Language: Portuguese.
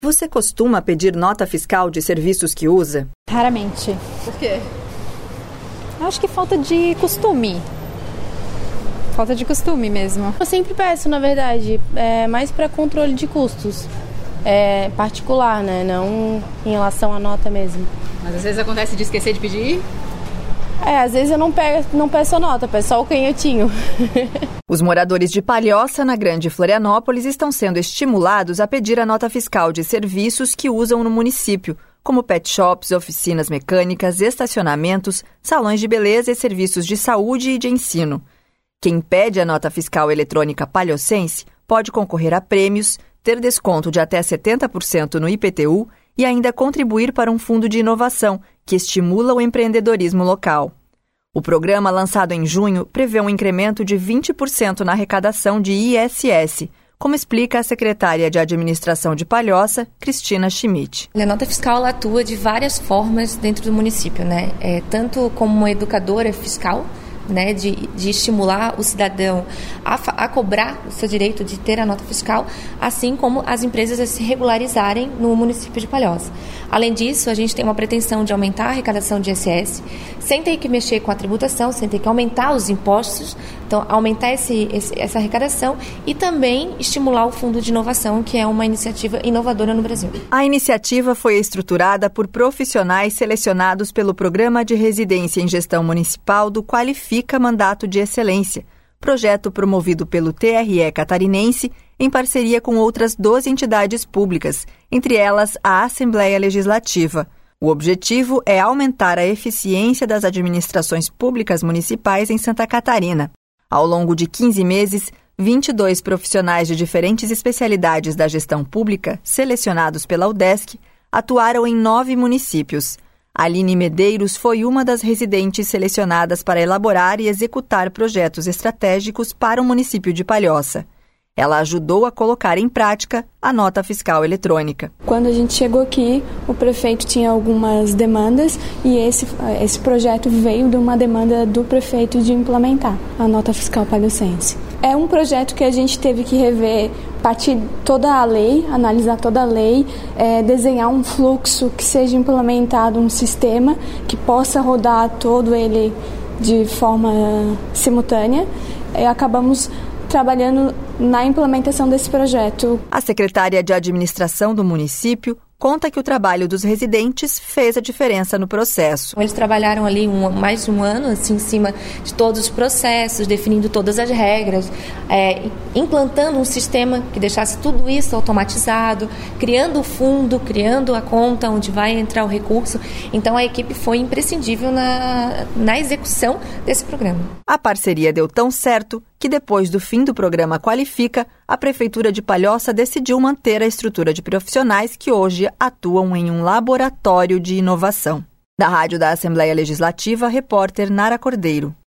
Você costuma pedir nota fiscal de serviços que usa? Raramente. Por quê? Acho que falta de costume. Falta de costume mesmo. Eu sempre peço, na verdade, mais para controle de custos. Particular, né? Não em relação à nota mesmo. Mas às vezes acontece de esquecer de pedir? Às vezes eu não peço a nota, peço só o canhotinho. Os moradores de Palhoça, na Grande Florianópolis, estão sendo estimulados a pedir a nota fiscal de serviços que usam no município, como pet shops, oficinas mecânicas, estacionamentos, salões de beleza e serviços de saúde e de ensino. Quem pede a nota fiscal eletrônica palhocense pode concorrer a prêmios, ter desconto de até 70% no IPTU e ainda contribuir para um fundo de inovação que estimula o empreendedorismo local. O programa, lançado em junho, prevê um incremento de 20% na arrecadação de ISS, como explica a secretária de Administração de Palhoça, Cristina Schmidt. A nota fiscal ela atua de várias formas dentro do município, né? Tanto como uma educadora fiscal, né, de estimular o cidadão a cobrar o seu direito de ter a nota fiscal, assim como as empresas a se regularizarem no município de Palhoça. Além disso, a gente tem uma pretensão de aumentar a arrecadação de ISS, sem ter que mexer com a tributação, sem ter que aumentar os impostos, então aumentar essa arrecadação e também estimular o Fundo de Inovação, que é uma iniciativa inovadora no Brasil. A iniciativa foi estruturada por profissionais selecionados pelo Programa de Residência em Gestão Municipal do Qualifica Mandato de Excelência, projeto promovido pelo TRE catarinense em parceria com outras 12 entidades públicas, entre elas a Assembleia Legislativa. O objetivo é aumentar a eficiência das administrações públicas municipais em Santa Catarina. Ao longo de 15 meses, 22 profissionais de diferentes especialidades da gestão pública, selecionados pela UDESC, atuaram em 9 municípios. Aline Medeiros foi uma das residentes selecionadas para elaborar e executar projetos estratégicos para o município de Palhoça. Ela ajudou a colocar em prática a nota fiscal eletrônica. Quando a gente chegou aqui, o prefeito tinha algumas demandas e esse projeto veio de uma demanda do prefeito de implementar a nota fiscal palhocense. É um projeto que a gente teve que rever, partir toda a lei, analisar toda a lei, desenhar um fluxo que seja implementado, um sistema que possa rodar todo ele de forma simultânea. E acabamos trabalhando na implementação desse projeto. A secretária de Administração do município conta que o trabalho dos residentes fez a diferença no processo. Eles trabalharam ali mais de um ano assim, em cima de todos os processos, definindo todas as regras, implantando um sistema que deixasse tudo isso automatizado, criando o fundo, criando a conta onde vai entrar o recurso. Então a equipe foi imprescindível na execução desse programa. A parceria deu tão certo que depois do fim do programa Qualifica, a Prefeitura de Palhoça decidiu manter a estrutura de profissionais que hoje atuam em um laboratório de inovação. Da Rádio da Assembleia Legislativa, repórter Nara Cordeiro.